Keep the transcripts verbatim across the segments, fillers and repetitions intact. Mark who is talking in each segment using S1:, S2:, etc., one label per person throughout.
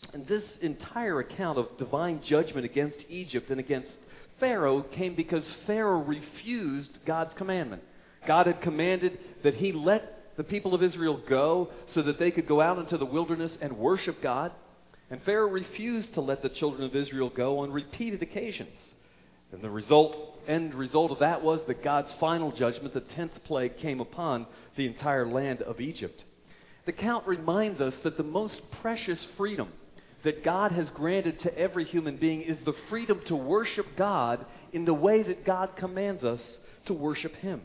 S1: And this entire account of divine judgment against Egypt and against Pharaoh came because Pharaoh refused God's commandment. God had commanded that he let the people of Israel go so that they could go out into the wilderness and worship God. And Pharaoh refused to let the children of Israel go on repeated occasions. And the result, end result of that was that God's final judgment, the tenth plague, came upon the entire land of Egypt. The account reminds us that the most precious freedom that God has granted to every human being is the freedom to worship God in the way that God commands us to worship Him.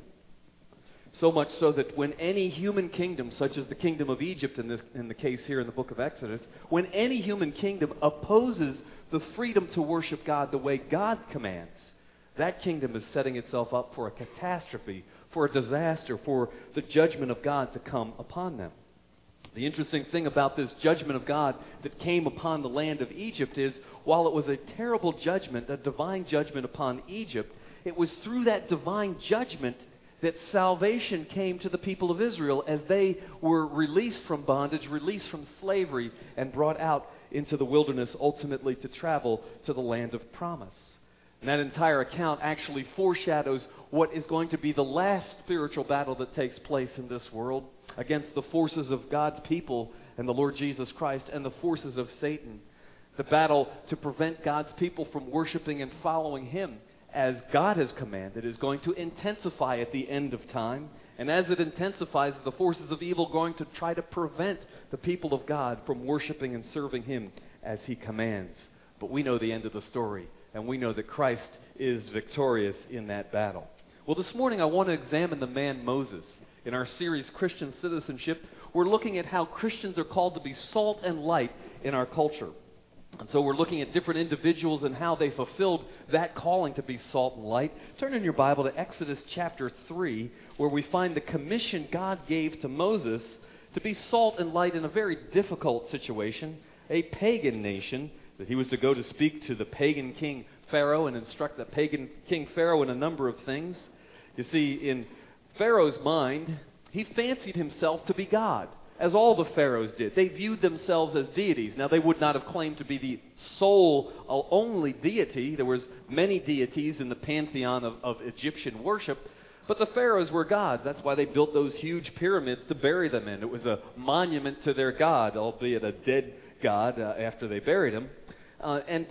S1: So much so that when any human kingdom, such as the kingdom of Egypt in, this, in the case here in the book of Exodus, when any human kingdom opposes the freedom to worship God the way God commands, that kingdom is setting itself up for a catastrophe, for a disaster, for the judgment of God to come upon them. The interesting thing about this judgment of God that came upon the land of Egypt is, while it was a terrible judgment, a divine judgment upon Egypt, it was through that divine judgment that salvation came to the people of Israel as they were released from bondage, released from slavery, and brought out into the wilderness, ultimately to travel to the land of promise. And that entire account actually foreshadows what is going to be the last spiritual battle that takes place in this world against the forces of God's people and the Lord Jesus Christ and the forces of Satan. The battle to prevent God's people from worshiping and following Him as God has commanded is going to intensify at the end of time. And as it intensifies, the forces of evil are going to try to prevent the people of God from worshiping and serving Him as He commands. But we know the end of the story, and we know that Christ is victorious in that battle. Well, this morning I want to examine the man Moses. In our series, Christian Citizenship, we're looking at how Christians are called to be salt and light in our culture. And so we're looking at different individuals and how they fulfilled that calling to be salt and light. Turn in your Bible to Exodus chapter three, where we find the commission God gave to Moses to be salt and light in a very difficult situation, a pagan nation, that he was to go to speak to the pagan king Pharaoh and instruct the pagan king Pharaoh in a number of things. You see, in Pharaoh's mind, he fancied himself to be God, as all the pharaohs did. They viewed themselves as deities. Now, they would not have claimed to be the sole, uh, only deity. There was many deities in the pantheon of, of Egyptian worship, but the pharaohs were gods. That's why they built those huge pyramids to bury them in. It was a monument to their god, albeit a dead god uh, after they buried him. Uh, and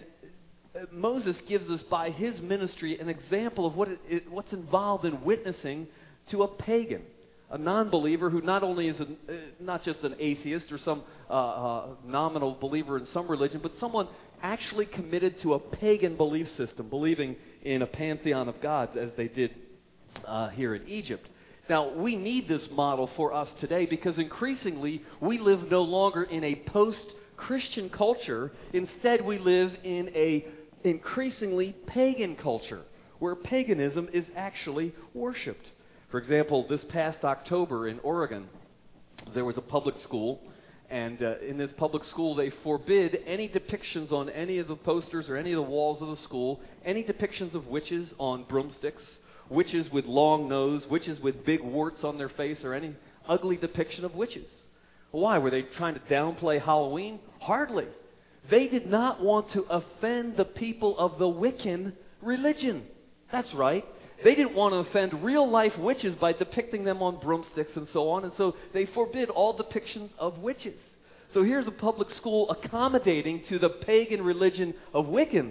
S1: Moses gives us, by his ministry, an example of what it, it, what's involved in witnessing to a pagan, a non-believer who not only is an, uh, not just an atheist or some uh, uh, nominal believer in some religion, but someone actually committed to a pagan belief system, believing in a pantheon of gods as they did uh, here in Egypt. Now, we need this model for us today because increasingly we live no longer in a post-Christian culture. Instead, we live in a increasingly pagan culture where paganism is actually worshipped. For example, this past October in Oregon, there was a public school, and uh, in this public school they forbid any depictions on any of the posters or any of the walls of the school, any depictions of witches on broomsticks, witches with long nose, witches with big warts on their face, or any ugly depiction of witches. Why? Were they trying to downplay Halloween? Hardly. They did not want to offend the people of the Wiccan religion. That's right. They didn't want to offend real-life witches by depicting them on broomsticks and so on, and so they forbid all depictions of witches. So here's a public school accommodating to the pagan religion of Wiccan.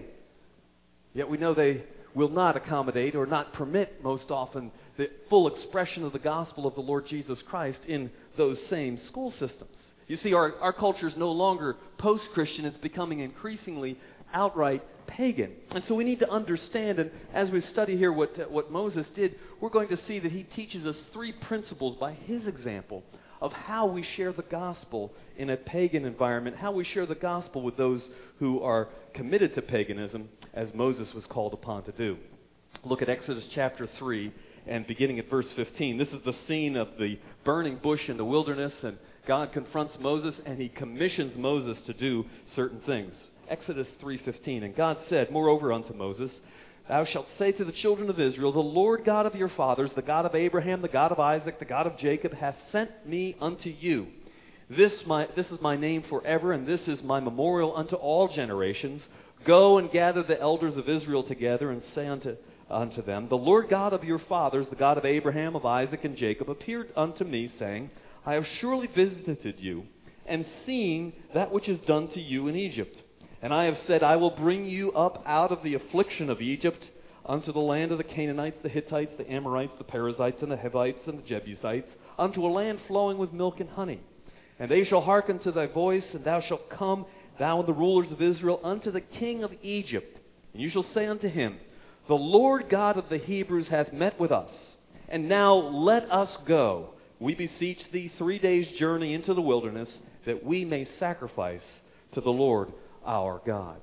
S1: Yet we know they will not accommodate or not permit, most often, the full expression of the gospel of the Lord Jesus Christ in those same school systems. You see, our, our culture is no longer post-Christian. It's becoming increasingly outright pagan. And so we need to understand, and as we study here what, uh, what Moses did, we're going to see that he teaches us three principles by his example of how we share the gospel in a pagan environment, how we share the gospel with those who are committed to paganism, as Moses was called upon to do. Look at Exodus chapter three, and beginning at verse fifteen. This is the scene of the burning bush in the wilderness, and God confronts Moses, and he commissions Moses to do certain things. Exodus three fifteen, and God said, moreover unto Moses, Thou shalt say to the children of Israel, The Lord God of your fathers, the God of Abraham, the God of Isaac, the God of Jacob, hath sent me unto you. This, my, this is my name forever, and this is my memorial unto all generations. Go and gather the elders of Israel together, and say unto, unto them, The Lord God of your fathers, the God of Abraham, of Isaac, and Jacob, appeared unto me, saying, I have surely visited you, and seen that which is done to you in Egypt. And I have said, I will bring you up out of the affliction of Egypt, unto the land of the Canaanites, the Hittites, the Amorites, the Perizzites, and the Hivites, and the Jebusites, unto a land flowing with milk and honey. And they shall hearken to thy voice, and thou shalt come, thou and the rulers of Israel, unto the king of Egypt. And you shall say unto him, The Lord God of the Hebrews hath met with us. And now let us go. We beseech thee three days' journey into the wilderness, that we may sacrifice to the Lord our God.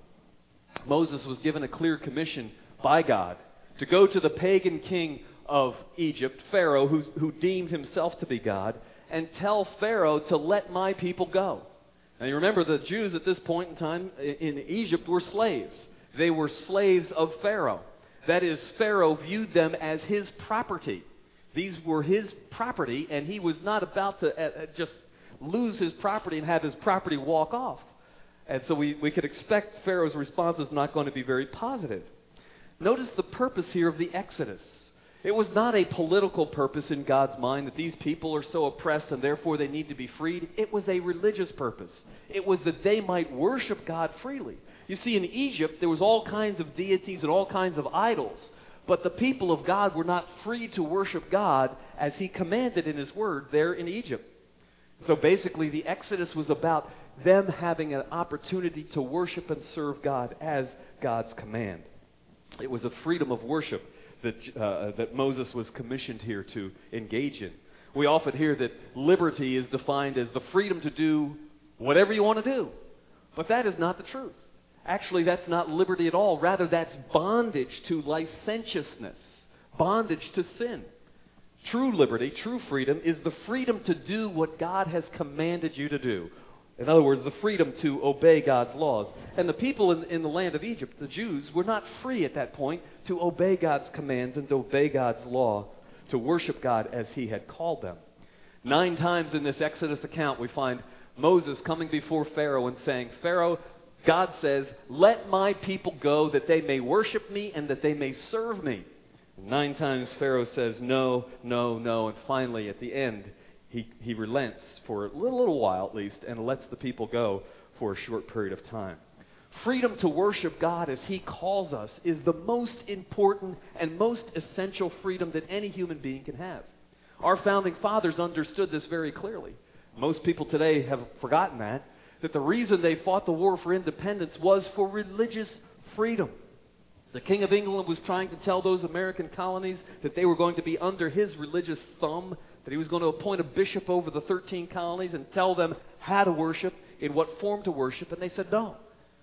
S1: Moses was given a clear commission by God to go to the pagan king of Egypt, Pharaoh, who, who deemed himself to be God, and tell Pharaoh to let my people go. Now you remember, the Jews at this point in time in Egypt were slaves. They were slaves of Pharaoh. That is, Pharaoh viewed them as his property. These were his property, and he was not about to uh, just lose his property and have his property walk off. And so we, we could expect Pharaoh's response is not going to be very positive. Notice the purpose here of the Exodus. It was not a political purpose in God's mind that these people are so oppressed and therefore they need to be freed. It was a religious purpose. It was that they might worship God freely. You see, in Egypt, there was all kinds of deities and all kinds of idols. But the people of God were not free to worship God as He commanded in His Word there in Egypt. So basically, the Exodus was about them having an opportunity to worship and serve God as God's command. It was a freedom of worship that uh, that Moses was commissioned here to engage in. We often hear that liberty is defined as the freedom to do whatever you want to do. But that is not the truth. Actually, that's not liberty at all. Rather, that's bondage to licentiousness, bondage to sin. True liberty, true freedom, is the freedom to do what God has commanded you to do. In other words, the freedom to obey God's laws. And the people in, in the land of Egypt, the Jews, were not free at that point to obey God's commands and to obey God's law, to worship God as He had called them. Nine times in this Exodus account, we find Moses coming before Pharaoh and saying, Pharaoh, God says, let my people go that they may worship me and that they may serve me. Nine times Pharaoh says no, no, no, and finally at the end he, he relents for a little, little while at least and lets the people go for a short period of time. Freedom to worship God as He calls us is the most important and most essential freedom that any human being can have. Our founding fathers understood this very clearly. Most people today have forgotten that, that the reason they fought the war for independence was for religious freedom. The King of England was trying to tell those American colonies that they were going to be under his religious thumb, that he was going to appoint a bishop over the thirteen colonies and tell them how to worship, in what form to worship, and they said, no.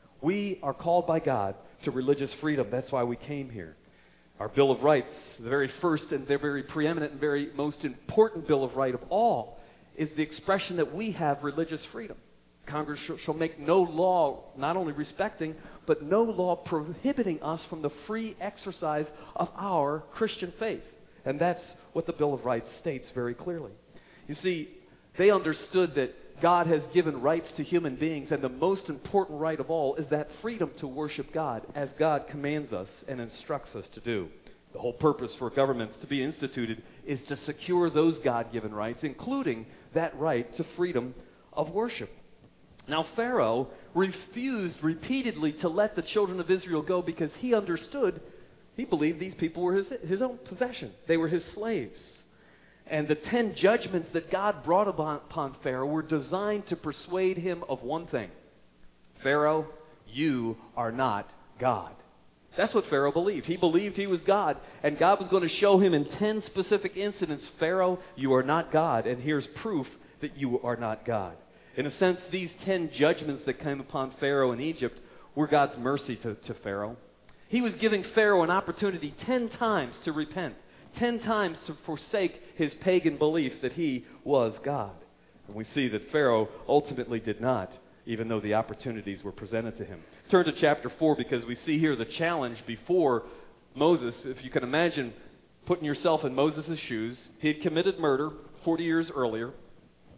S1: We are called by God to religious freedom. That's why we came here. Our Bill of Rights, the very first and the very preeminent and very most important Bill of Rights of all, is the expression that we have religious freedom. Congress shall make no law, not only respecting, but no law prohibiting us from the free exercise of our Christian faith. And that's what the Bill of Rights states very clearly. You see, they understood that God has given rights to human beings, and the most important right of all is that freedom to worship God as God commands us and instructs us to do. The whole purpose for governments to be instituted is to secure those God-given rights, including that right to freedom of worship. Now, Pharaoh refused repeatedly to let the children of Israel go because he understood, he believed these people were his, his own possession. They were his slaves. And the ten judgments that God brought upon, upon Pharaoh were designed to persuade him of one thing. Pharaoh, you are not God. That's what Pharaoh believed. He believed he was God, and God was going to show him in ten specific incidents, Pharaoh, you are not God, and here's proof that you are not God. In a sense, these ten judgments that came upon Pharaoh in Egypt were God's mercy to, to Pharaoh. He was giving Pharaoh an opportunity ten times to repent, ten times to forsake his pagan belief that he was God. And we see that Pharaoh ultimately did not, even though the opportunities were presented to him. Turn to chapter four, because we see here the challenge before Moses. If you can imagine putting yourself in Moses' shoes, he had committed murder forty years earlier.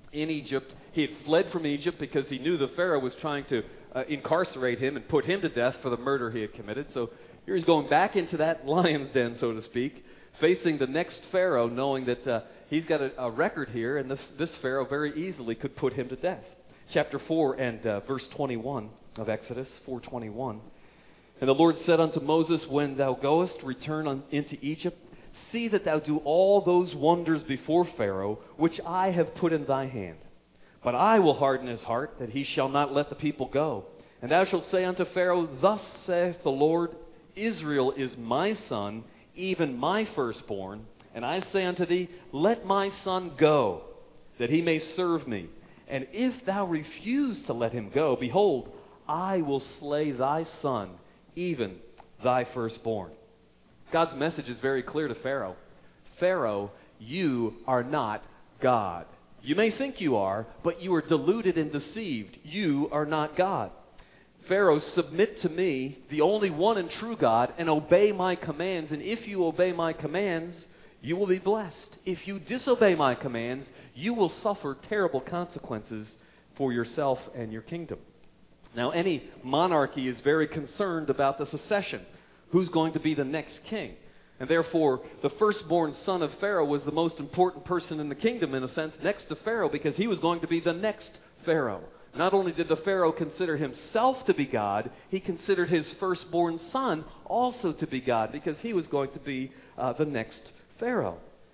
S1: in Egypt. He had fled from Egypt because he knew the Pharaoh was trying to uh, incarcerate him and put him to death for the murder he had committed. So here he's going back into that lion's den, so to speak, facing the next Pharaoh, knowing that uh, he's got a, a record here, and this, this Pharaoh very easily could put him to death. Chapter four and uh, verse twenty-one of Exodus, four twenty-one. And the Lord said unto Moses, When thou goest, return on, into Egypt, see that thou do all those wonders before Pharaoh, which I have put in thy hand. But I will harden his heart, that he shall not let the people go. And thou shalt say unto Pharaoh, Thus saith the Lord, Israel is my son, even my firstborn. And I say unto thee, Let my son go, that he may serve me. And if thou refuse to let him go, behold, I will slay thy son, even thy firstborn. God's message is very clear to Pharaoh. Pharaoh, you are not God. You may think you are, but you are deluded and deceived. You are not God. Pharaoh, submit to me, the only one and true God, and obey my commands. And if you obey my commands, you will be blessed. If you disobey my commands, you will suffer terrible consequences for yourself and your kingdom. Now, any monarchy is very concerned about the succession. Who's going to be the next king? And therefore, the firstborn son of Pharaoh was the most important person in the kingdom, in a sense, next to Pharaoh, because he was going to be the next Pharaoh. Not only did the Pharaoh consider himself to be God, he considered his firstborn son also to be God, because he was going to be uh, the next Pharaoh.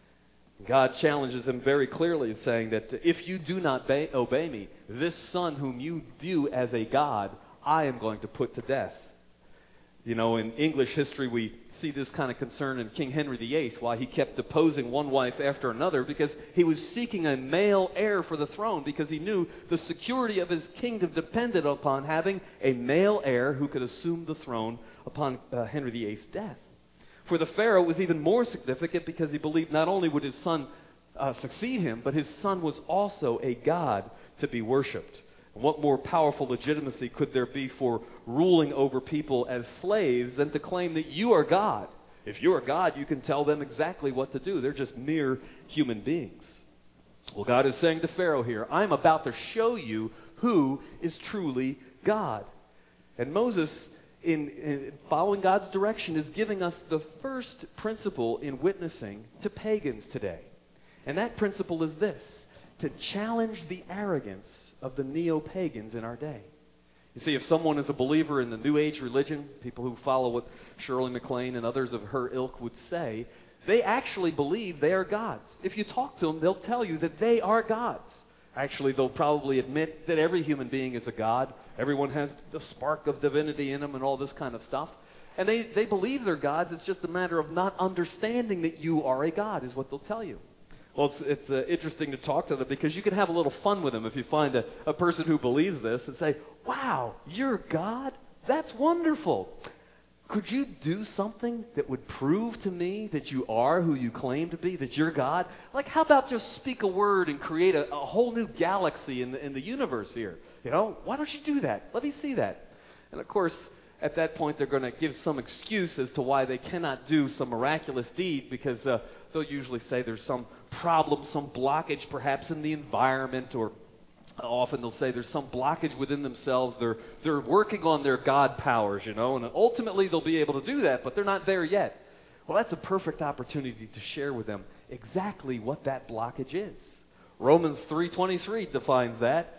S1: God challenges him very clearly, saying that if you do not obey, obey me, this son whom you view as a god, I am going to put to death. You know, in English history, we see this kind of concern in King Henry the Eighth, why he kept deposing one wife after another, because he was seeking a male heir for the throne, because he knew the security of his kingdom depended upon having a male heir who could assume the throne upon uh, Henry the Eighth's death. For the Pharaoh, it was even more significant because he believed not only would his son uh, succeed him, but his son was also a god to be worshipped. And what more powerful legitimacy could there be for ruling over people as slaves than to claim that you are God? If you are God, you can tell them exactly what to do. They're just mere human beings. Well, God is saying to Pharaoh here, I'm about to show you who is truly God. And Moses, in, in following God's direction, is giving us the first principle in witnessing to pagans today. And that principle is this: to challenge the arrogance of the neo-pagans in our day. You see, if someone is a believer in the New Age religion, people who follow what Shirley MacLaine and others of her ilk would say, they actually believe they are gods. If you talk to them, they'll tell you that they are gods. Actually, they'll probably admit that every human being is a god. Everyone has the spark of divinity in them and all this kind of stuff. And they, they believe they're gods. It's just a matter of not understanding that you are a god, is what they'll tell you. Well, it's, it's uh, interesting to talk to them because you can have a little fun with them if you find a, a person who believes this and say, wow, you're God? That's wonderful. Could you do something that would prove to me that you are who you claim to be, that you're God? Like, how about just speak a word and create a, a whole new galaxy in the, in the universe here? You know, why don't you do that? Let me see that. And of course, at that point, they're going to give some excuse as to why they cannot do some miraculous deed, because uh, they'll usually say there's some problem, some blockage perhaps in the environment, or often they'll say there's some blockage within themselves. They're, they're working on their God powers, you know, and ultimately they'll be able to do that, but they're not there yet. Well, that's a perfect opportunity to share with them exactly what that blockage is. Romans three twenty-three defines that.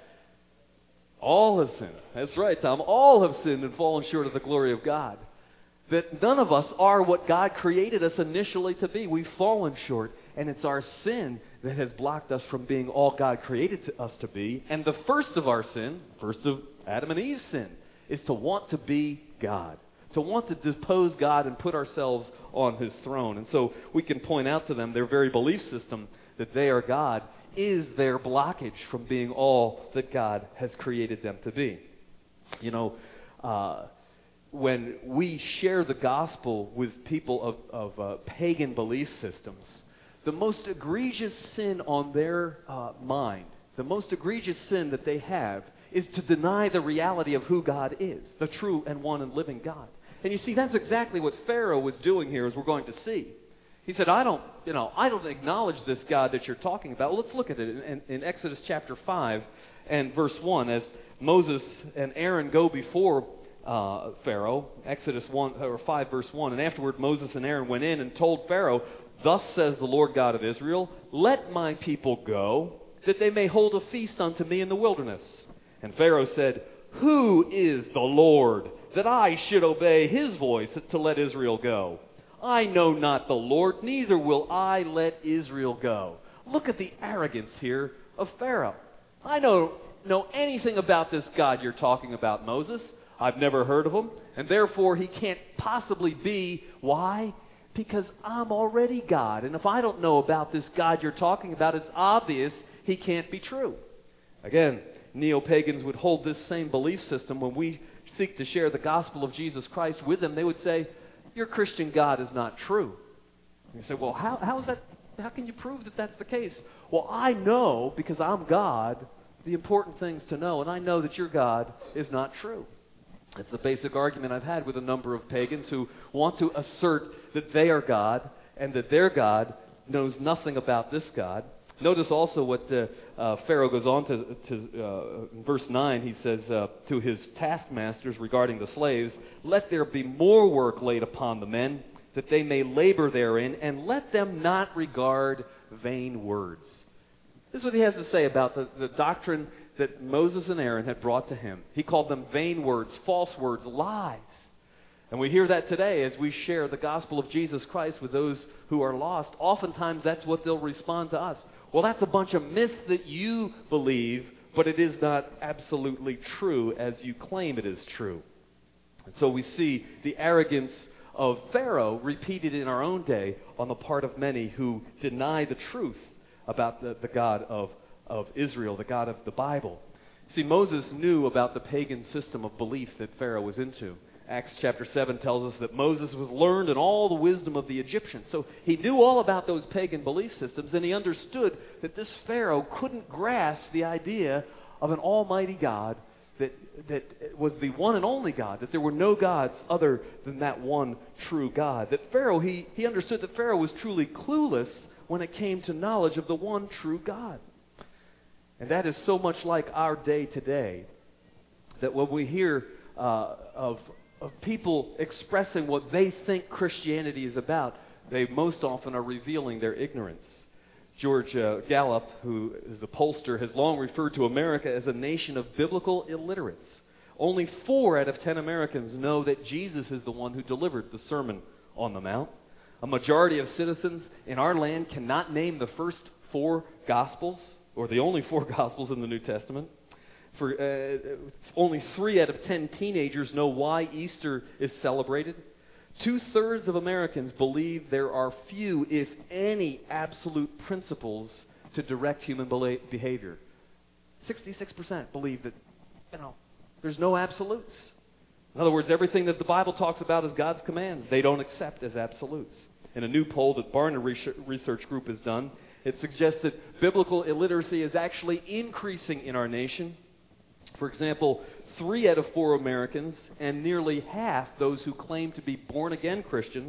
S1: All have sinned. That's right, Tom. All have sinned and fallen short of the glory of God. That none of us are what God created us initially to be. We've fallen short, and it's our sin that has blocked us from being all God created to us to be. And the first of our sin, first of Adam and Eve's sin, is to want to be God, to want to depose God and put ourselves on His throne. And so we can point out to them their very belief system that they are God is their blockage from being all that God has created them to be. You know, uh, when we share the gospel with people of, of uh, pagan belief systems, the most egregious sin on their uh, mind, the most egregious sin that they have, is to deny the reality of who God is, the true and one and living God. And you see, that's exactly what Pharaoh was doing here, as we're going to see. He said, I don't, you know, I don't acknowledge this God that you're talking about. Well, let's look at it in, in Exodus chapter five and verse one. As Moses and Aaron go before uh, Pharaoh, Exodus one or five verse one, and afterward Moses and Aaron went in and told Pharaoh, thus says the Lord God of Israel, let my people go, that they may hold a feast unto me in the wilderness. And Pharaoh said, who is the Lord, that I should obey his voice to let Israel go? I know not the Lord, neither will I let Israel go. Look at the arrogance here of Pharaoh. I don't know anything about this God you're talking about, Moses. I've never heard of him, and therefore he can't possibly be. Why? Because I'm already God, and if I don't know about this God you're talking about, it's obvious he can't be true. Again, neo-pagans would hold this same belief system when we seek to share the gospel of Jesus Christ with them. They would say, your Christian God is not true. And you say, well, how, how is that? How can you prove that that's the case? Well, I know, because I'm God, the important things to know, and I know that your God is not true. It's the basic argument I've had with a number of pagans who want to assert that they are God and that their God knows nothing about this God. Notice also what uh, uh, Pharaoh goes on to, to uh, in verse nine. He says uh, to his taskmasters regarding the slaves, let there be more work laid upon the men, that they may labor therein, and let them not regard vain words. This is what he has to say about the, the doctrine that Moses and Aaron had brought to him. He called them vain words, false words, lies. And we hear that today as we share the gospel of Jesus Christ with those who are lost. Oftentimes that's what they'll respond to us. Well, that's a bunch of myths that you believe, but it is not absolutely true as you claim it is true. And so we see the arrogance of Pharaoh repeated in our own day on the part of many who deny the truth about the, the God of, of Israel, the God of the Bible. See, Moses knew about the pagan system of belief that Pharaoh was into. Acts chapter seven tells us that Moses was learned in all the wisdom of the Egyptians. So he knew all about those pagan belief systems, and he understood that this Pharaoh couldn't grasp the idea of an almighty God that, that was the one and only God, that there were no gods other than that one true God. That Pharaoh, he, he understood that Pharaoh was truly clueless when it came to knowledge of the one true God. And that is so much like our day today, that when we hear uh, of of people expressing what they think Christianity is about, they most often are revealing their ignorance. George uh, Gallup, who is a pollster, has long referred to America as a nation of biblical illiterates. Only four out of ten Americans know that Jesus is the one who delivered the Sermon on the Mount. A majority of citizens in our land cannot name the first four Gospels, or the only four Gospels in the New Testament. For uh, only three out of ten teenagers know why Easter is celebrated. Two-thirds of Americans believe there are few, if any, absolute principles to direct human behavior. sixty-six percent believe that, you know, there's no absolutes. In other words, everything that the Bible talks about as God's commands, they don't accept as absolutes. In a new poll that Barna Research Group has done, it suggests that biblical illiteracy is actually increasing in our nation. For example, three out of four Americans, and nearly half those who claim to be born-again Christians,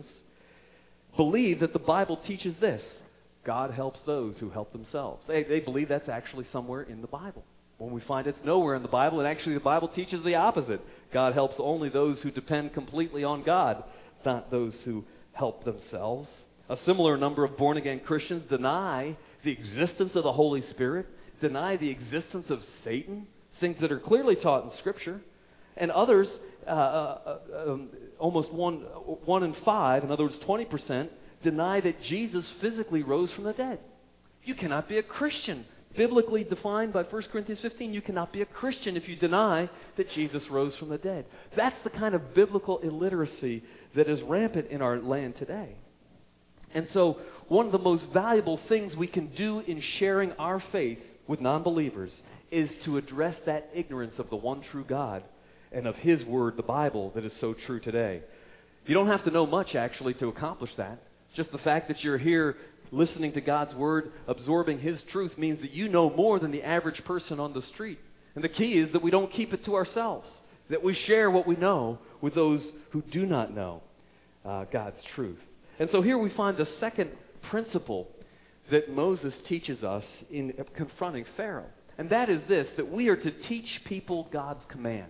S1: believe that the Bible teaches this: God helps those who help themselves. They, they believe that's actually somewhere in the Bible. When we find it's nowhere in the Bible, and actually the Bible teaches the opposite. God helps only those who depend completely on God, not those who help themselves. A similar number of born-again Christians deny the existence of the Holy Spirit, deny the existence of Satan, things that are clearly taught in Scripture. And others, uh, uh, um, almost one, one in five, in other words, twenty percent, deny that Jesus physically rose from the dead. You cannot be a Christian. Biblically defined by First Corinthians fifteen, you cannot be a Christian if you deny that Jesus rose from the dead. That's the kind of biblical illiteracy that is rampant in our land today. And so, one of the most valuable things we can do in sharing our faith with non-believers is to address that ignorance of the one true God and of His Word, the Bible, that is so true today. You don't have to know much, actually, to accomplish that. Just the fact that you're here listening to God's Word, absorbing His truth, means that you know more than the average person on the street. And the key is that we don't keep it to ourselves, that we share what we know with those who do not know uh, God's truth. And so here we find the second principle that Moses teaches us in confronting Pharaoh. And that is this, that we are to teach people God's commands.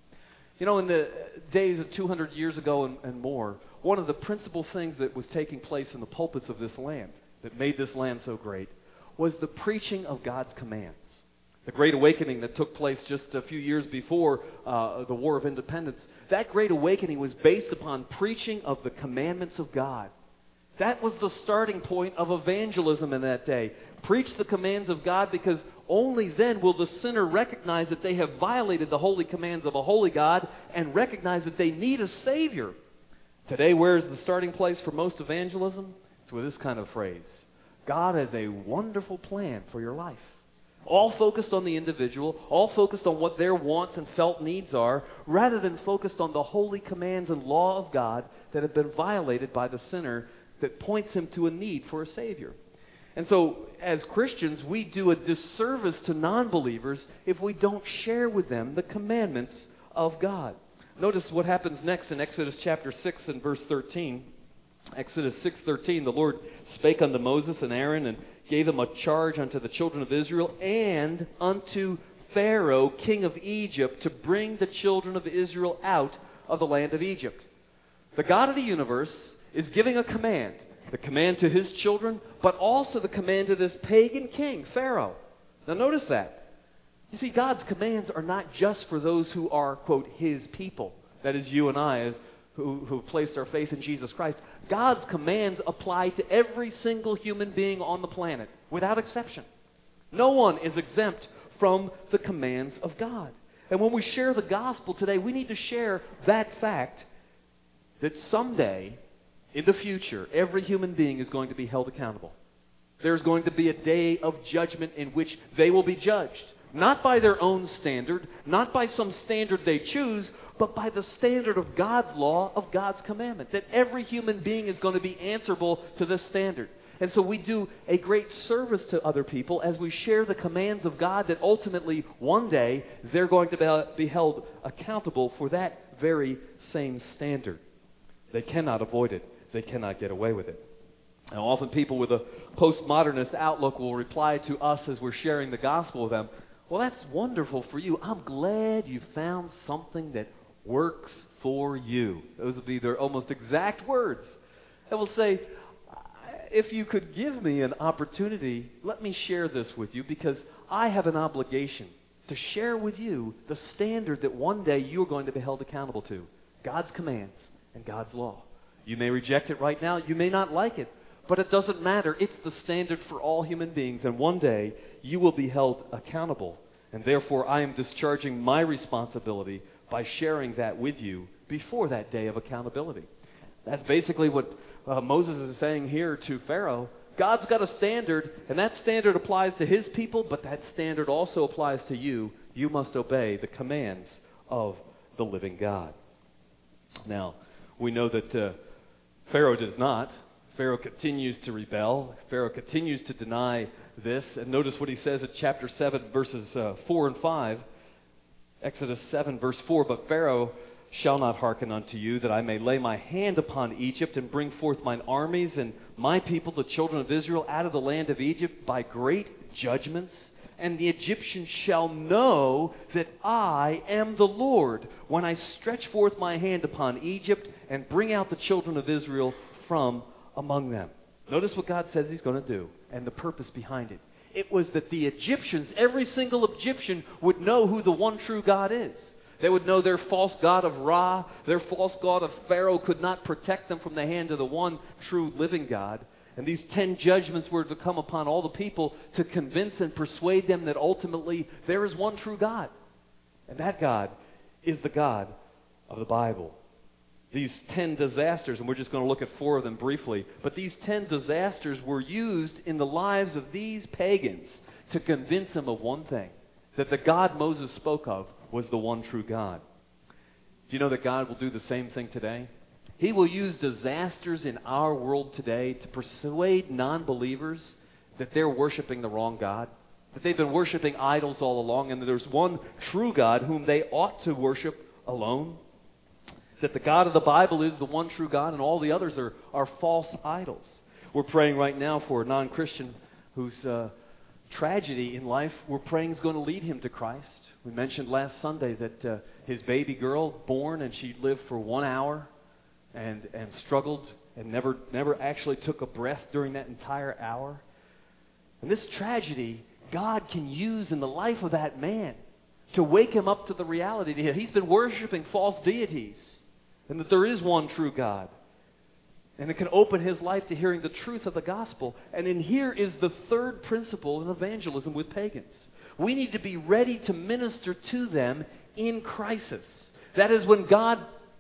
S1: You know, in the days of two hundred years ago and, and more, one of the principal things that was taking place in the pulpits of this land, that made this land so great, was the preaching of God's commands. The Great Awakening that took place just a few years before uh, the War of Independence, that Great Awakening was based upon preaching of the commandments of God. That was the starting point of evangelism in that day. Preach the commands of God, because only then will the sinner recognize that they have violated the holy commands of a holy God and recognize that they need a Savior. Today, where is the starting place for most evangelism? It's with this kind of phrase. God has a wonderful plan for your life. All focused on the individual, all focused on what their wants and felt needs are, rather than focused on the holy commands and law of God that have been violated by the sinner, that points him to a need for a Savior. And so, as Christians, we do a disservice to non-believers if we don't share with them the commandments of God. Notice what happens next in Exodus chapter six and verse thirteen. Exodus six thirteen, the Lord spake unto Moses and Aaron, and gave them a charge unto the children of Israel, and unto Pharaoh, king of Egypt, to bring the children of Israel out of the land of Egypt. The God of the universe is giving a command. The command to his children, but also the command to this pagan king, Pharaoh. Now notice that. You see, God's commands are not just for those who are, quote, his people. That is you and I, as who who have placed our faith in Jesus Christ. God's commands apply to every single human being on the planet, without exception. No one is exempt from the commands of God. And when we share the gospel today, we need to share that fact that someday, in the future, every human being is going to be held accountable. There's going to be a day of judgment in which they will be judged. Not by their own standard, not by some standard they choose, but by the standard of God's law, of God's commandment. That every human being is going to be answerable to this standard. And so we do a great service to other people as we share the commands of God, that ultimately one day they're going to be held accountable for that very same standard. They cannot avoid it. They cannot get away with it. Now, often people with a postmodernist outlook will reply to us as we're sharing the gospel with them, well, that's wonderful for you. I'm glad you found something that works for you. Those will be their almost exact words. They will say, if you could give me an opportunity, let me share this with you, because I have an obligation to share with you the standard that one day you're going to be held accountable to. God's commands and God's law. You may reject it right now. You may not like it. But it doesn't matter. It's the standard for all human beings. And one day, you will be held accountable. And therefore, I am discharging my responsibility by sharing that with you before that day of accountability. That's basically what uh, Moses is saying here to Pharaoh. God's got a standard, and that standard applies to his people, but that standard also applies to you. You must obey the commands of the living God. Now, we know that uh, Pharaoh does not. Pharaoh continues to rebel. Pharaoh continues to deny this. And notice what he says in chapter seven, verses uh, four and five. Exodus seven, verse four. But Pharaoh shall not hearken unto you, that I may lay my hand upon Egypt, and bring forth mine armies and my people, the children of Israel, out of the land of Egypt by great judgments. And the Egyptians shall know that I am the Lord, when I stretch forth my hand upon Egypt, and bring out the children of Israel from among them. Notice what God says he's going to do, and the purpose behind it. It was that the Egyptians, every single Egyptian, would know who the one true God is. They would know their false god of Ra, their false god of Pharaoh could not protect them from the hand of the one true living God. And these ten judgments were to come upon all the people to convince and persuade them that ultimately there is one true God. And that God is the God of the Bible. These ten disasters, and we're just going to look at four of them briefly, but these ten disasters were used in the lives of these pagans to convince them of one thing, that the God Moses spoke of was the one true God. Do you know that God will do the same thing today? He will use disasters in our world today to persuade non-believers that they're worshiping the wrong God, that they've been worshiping idols all along, and that there's one true God whom they ought to worship alone. That the God of the Bible is the one true God and all the others are, are false idols. We're praying right now for a non-Christian whose uh, tragedy in life we're praying is going to lead him to Christ. We mentioned last Sunday that uh, his baby girl born and she lived for one hour and and struggled and never never actually took a breath during that entire hour. And this tragedy God can use in the life of that man to wake him up to the reality that he's been worshiping false deities and that there is one true God. And it can open his life to hearing the truth of the gospel. And in here is the third principle in evangelism with pagans. We need to be ready to minister to them in crisis. That is when God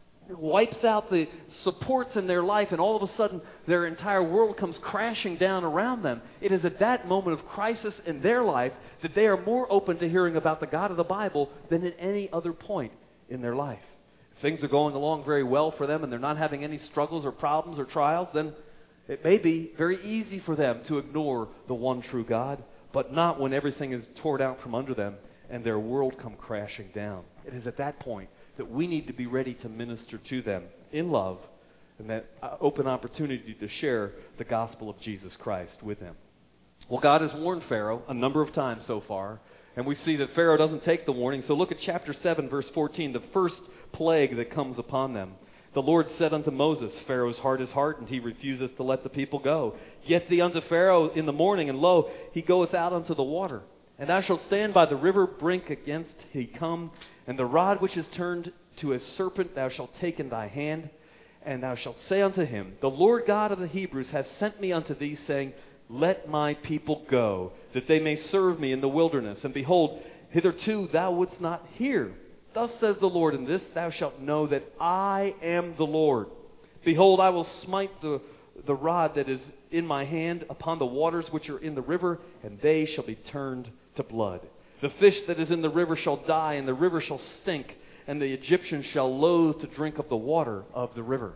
S1: wipes out the supports in their life and all of a sudden their entire world comes crashing down around them. It is at that moment of crisis in their life that they are more open to hearing about the God of the Bible than at any other point in their life. If things are going along very well for them and they're not having any struggles or problems or trials, then it may be very easy for them to ignore the one true God, but not when everything is torn out from under them and their world come crashing down. It is at that point that we need to be ready to minister to them in love and that open opportunity to share the gospel of Jesus Christ with them. Well, God has warned Pharaoh a number of times so far, and we see that Pharaoh doesn't take the warning. So look at chapter seven, verse fourteen, the first plague that comes upon them. The Lord said unto Moses, Pharaoh's heart is hardened, he refuseth to let the people go. Get thee unto Pharaoh in the morning, and lo, he goeth out unto the water. And thou shalt stand by the river brink against he come, and the rod which is turned to a serpent thou shalt take in thy hand, and thou shalt say unto him, The Lord God of the Hebrews hath sent me unto thee, saying, Let my people go, that they may serve me in the wilderness. And behold, hitherto thou wouldst not hear. Thus says the Lord, and this thou shalt know that I am the Lord. Behold, I will smite the, the rod that is in my hand upon the waters which are in the river, and they shall be turned to blood. The fish that is in the river shall die, and the river shall stink, and the Egyptians shall loathe to drink of the water of the river.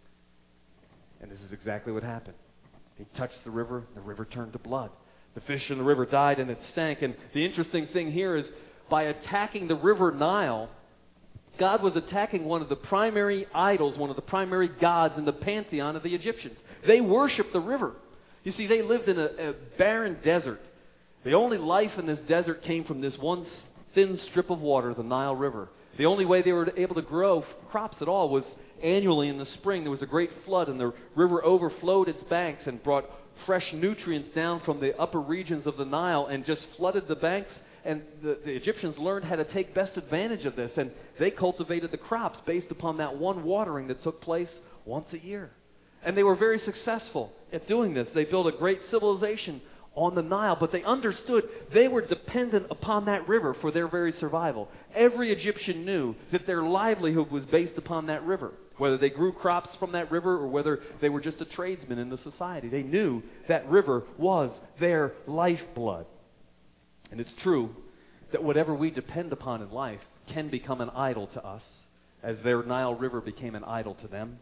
S1: And this is exactly what happened. He touched the river, and the river turned to blood. The fish in the river died, and it stank. And the interesting thing here is, by attacking the river Nile, God was attacking one of the primary idols, one of the primary gods in the pantheon of the Egyptians. They worshiped the river. You see, they lived in a, a barren desert. The only life in this desert came from this one thin strip of water, the Nile River. The only way they were able to grow crops at all was annually in the spring. There was a great flood, and the river overflowed its banks and brought fresh nutrients down from the upper regions of the Nile and just flooded the banks. And the, the Egyptians learned how to take best advantage of this, and they cultivated the crops based upon that one watering that took place once a year. And they were very successful at doing this. They built a great civilization on the Nile, but they understood they were dependent upon that river for their very survival. Every Egyptian knew that their livelihood was based upon that river, whether they grew crops from that river or whether they were just a tradesman in the society. They knew that river was their lifeblood. And it's true that whatever we depend upon in life can become an idol to us, as their Nile River became an idol to them.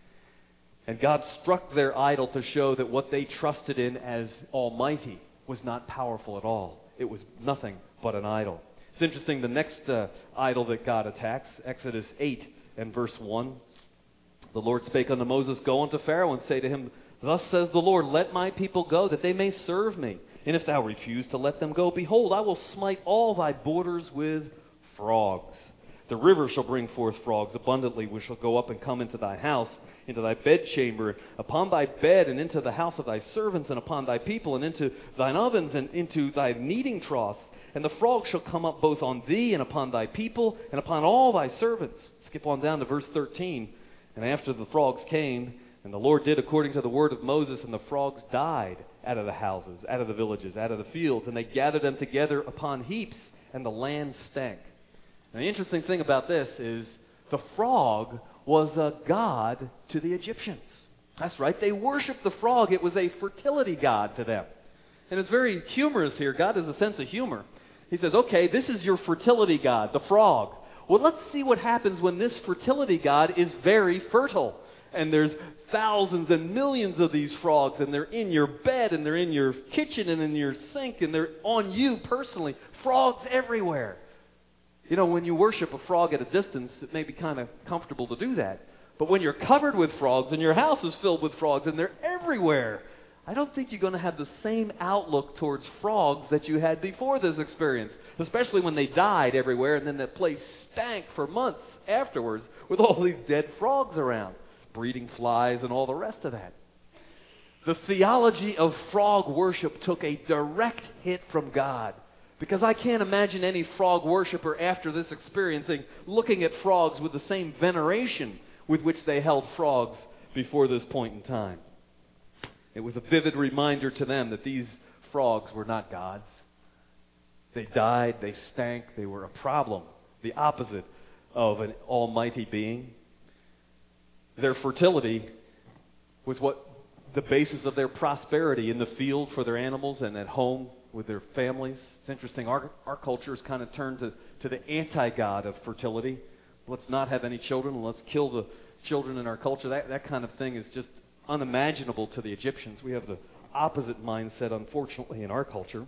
S1: And God struck their idol to show that what they trusted in as almighty was not powerful at all. It was nothing but an idol. It's interesting, the next uh, idol that God attacks, Exodus eight and verse one. The Lord spake unto Moses, Go unto Pharaoh and say to him, Thus says the Lord, Let my people go, that they may serve me. And if thou refuse to let them go, behold, I will smite all thy borders with frogs. The river shall bring forth frogs abundantly, which shall go up and come into thy house, into thy bedchamber, upon thy bed, and into the house of thy servants, and upon thy people, and into thine ovens, and into thy kneading troughs. And the frogs shall come up both on thee, and upon thy people, and upon all thy servants. Skip on down to verse thirteen. And after the frogs came, and the Lord did according to the word of Moses, and the frogs died out of the houses, out of the villages, out of the fields, and they gathered them together upon heaps, and the land stank. And the interesting thing about this is the frog was a god to the Egyptians. That's right, they worshipped the frog. It was a fertility god to them. And it's very humorous here. God has a sense of humor. He says, okay, this is your fertility god, the frog. Well, let's see what happens when this fertility god is very fertile. And there's thousands and millions of these frogs, and they're in your bed, and they're in your kitchen, and in your sink, and they're on you personally. Frogs everywhere. You know, when you worship a frog at a distance, it may be kind of comfortable to do that. But when you're covered with frogs and your house is filled with frogs and they're everywhere, I don't think you're going to have the same outlook towards frogs that you had before this experience. Especially when they died everywhere and then that place stank for months afterwards with all these dead frogs around, breeding flies and all the rest of that. The theology of frog worship took a direct hit from God. Because I can't imagine any frog worshiper after this experiencing looking at frogs with the same veneration with which they held frogs before this point in time. It was a vivid reminder to them that these frogs were not gods. They died, they stank, they were a problem, the opposite of an almighty being. Their fertility was what the basis of their prosperity in the field for their animals and at home with their families. It's interesting, our, our culture has kind of turned to, to the anti-God of fertility. Let's not have any children, let's kill the children in our culture. That, that kind of thing is just unimaginable to the Egyptians. We have the opposite mindset, unfortunately, in our culture.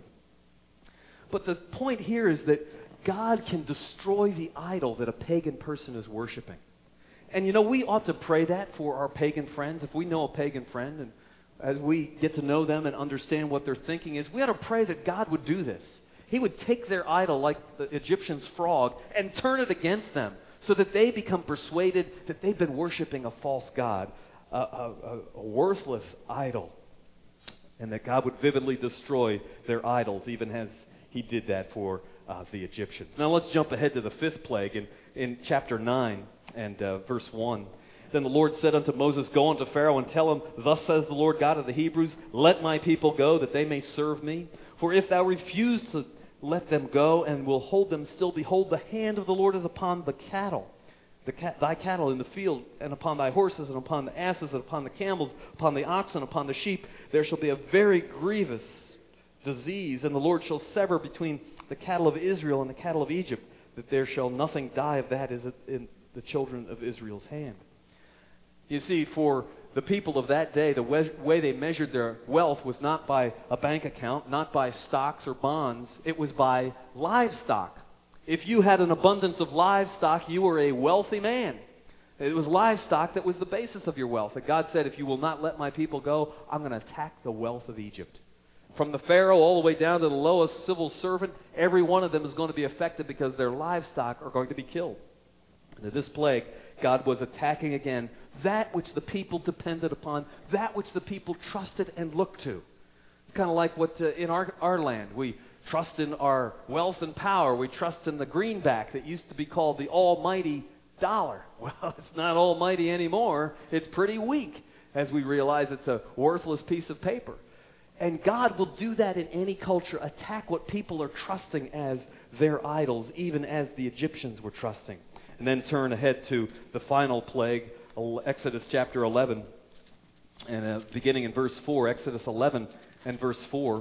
S1: But the point here is that God can destroy the idol that a pagan person is worshiping. And you know, we ought to pray that for our pagan friends. If we know a pagan friend, and as we get to know them and understand what their thinking is, we ought to pray that God would do this. He would take their idol, like the Egyptians' frog, and turn it against them so that they become persuaded that they've been worshiping a false god, a, a, a worthless idol, and that God would vividly destroy their idols, even as He did that for uh, the Egyptians. Now let's jump ahead to the fifth plague in, in chapter nine and uh, verse one. Then the Lord said unto Moses, Go unto Pharaoh and tell him, Thus says the Lord God of the Hebrews, Let my people go, that they may serve me. For if thou refuse to let them go, and will hold them still, behold, the hand of the Lord is upon the cattle, the cat, thy cattle in the field, and upon thy horses, and upon the asses, and upon the camels, upon the oxen, upon the sheep. There shall be a very grievous disease, and the Lord shall sever between the cattle of Israel and the cattle of Egypt, that there shall nothing die of that is in the children of Israel's hand. You see, for the people of that day, the way they measured their wealth was not by a bank account, not by stocks or bonds. It was by livestock. If you had an abundance of livestock, you were a wealthy man. It was livestock that was the basis of your wealth. And God said, if you will not let my people go, I'm going to attack the wealth of Egypt. From the Pharaoh all the way down to the lowest civil servant, every one of them is going to be affected because their livestock are going to be killed. And in this plague, God was attacking again that which the people depended upon, that which the people trusted and looked to. It's kind of like what uh, in our, our land, we trust in our wealth and power. We trust in the greenback that used to be called the almighty dollar. Well, it's not almighty anymore. It's pretty weak, as we realize it's a worthless piece of paper. And God will do that in any culture, attack what people are trusting as their idols, even as the Egyptians were trusting. And then turn ahead to the final plague, Exodus chapter eleven, and uh, beginning in verse four, Exodus eleven and verse four.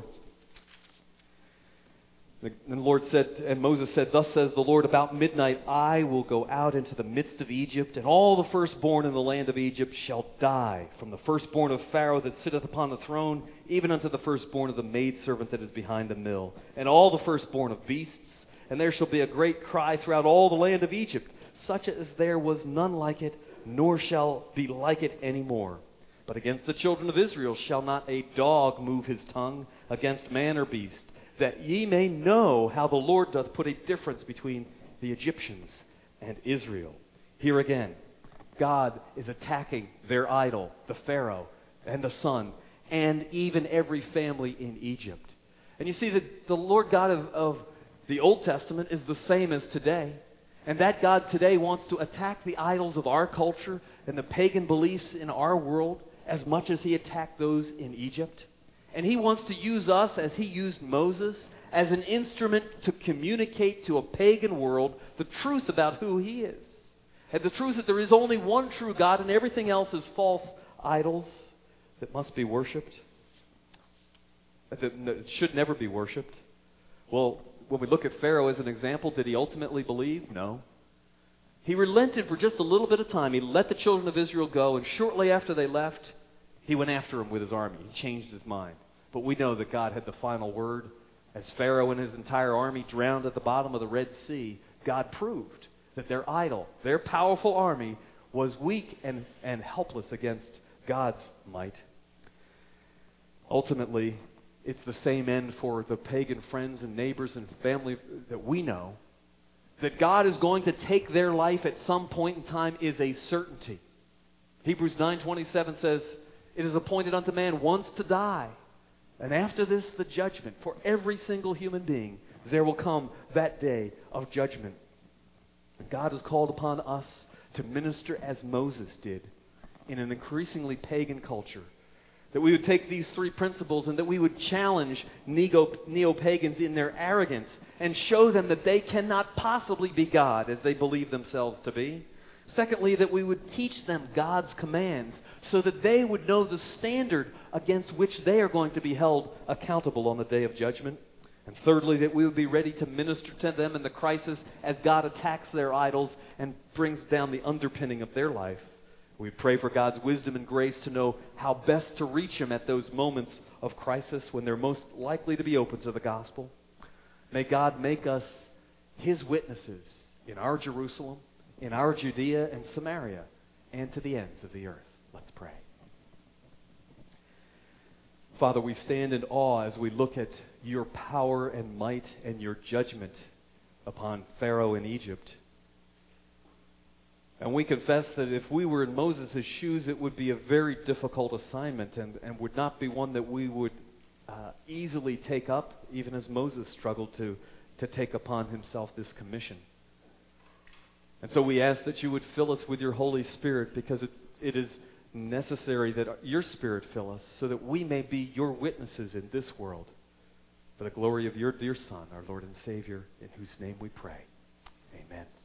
S1: And the Lord said, and Moses said, Thus says the Lord, about midnight I will go out into the midst of Egypt, and all the firstborn in the land of Egypt shall die, from the firstborn of Pharaoh that sitteth upon the throne, even unto the firstborn of the maidservant that is behind the mill, and all the firstborn of beasts. And there shall be a great cry throughout all the land of Egypt, such as there was none like it, nor shall be like it any more. But against the children of Israel shall not a dog move his tongue against man or beast, that ye may know how the Lord doth put a difference between the Egyptians and Israel. Here again, God is attacking their idol, the Pharaoh and the son, and even every family in Egypt. And you see that the Lord God of, of the Old Testament is the same as today. And that God today wants to attack the idols of our culture and the pagan beliefs in our world as much as He attacked those in Egypt. And He wants to use us, as He used Moses, as an instrument to communicate to a pagan world the truth about who He is. And the truth that there is only one true God and everything else is false idols that must be worshipped, that should never be worshipped. Well, when we look at Pharaoh as an example, did he ultimately believe? No. He relented for just a little bit of time. He let the children of Israel go, and shortly after they left, he went after them with his army. He changed his mind. But we know that God had the final word. As Pharaoh and his entire army drowned at the bottom of the Red Sea, God proved that their idol, their powerful army, was weak and, and helpless against God's might. Ultimately, it's the same end for the pagan friends and neighbors and family that we know. That God is going to take their life at some point in time is a certainty. Hebrews nine twenty-seven says, "It is appointed unto man once to die, and after this the judgment. For every single human being there will come that day of judgment." And God has called upon us to minister as Moses did in an increasingly pagan culture. That we would take these three principles and that we would challenge neo-pagans in their arrogance and show them that they cannot possibly be God as they believe themselves to be. Secondly, that we would teach them God's commands so that they would know the standard against which they are going to be held accountable on the day of judgment. And thirdly, that we would be ready to minister to them in the crisis as God attacks their idols and brings down the underpinning of their life. We pray for God's wisdom and grace to know how best to reach them at those moments of crisis when they're most likely to be open to the gospel. May God make us His witnesses in our Jerusalem, in our Judea and Samaria, and to the ends of the earth. Let's pray. Father, we stand in awe as we look at your power and might and your judgment upon Pharaoh in Egypt. And we confess that if we were in Moses' shoes, it would be a very difficult assignment and, and would not be one that we would uh, easily take up, even as Moses struggled to, to take upon himself this commission. And so we ask that you would fill us with your Holy Spirit, because it, it is necessary that your Spirit fill us so that we may be your witnesses in this world for the glory of your dear Son, our Lord and Savior, in whose name we pray. Amen.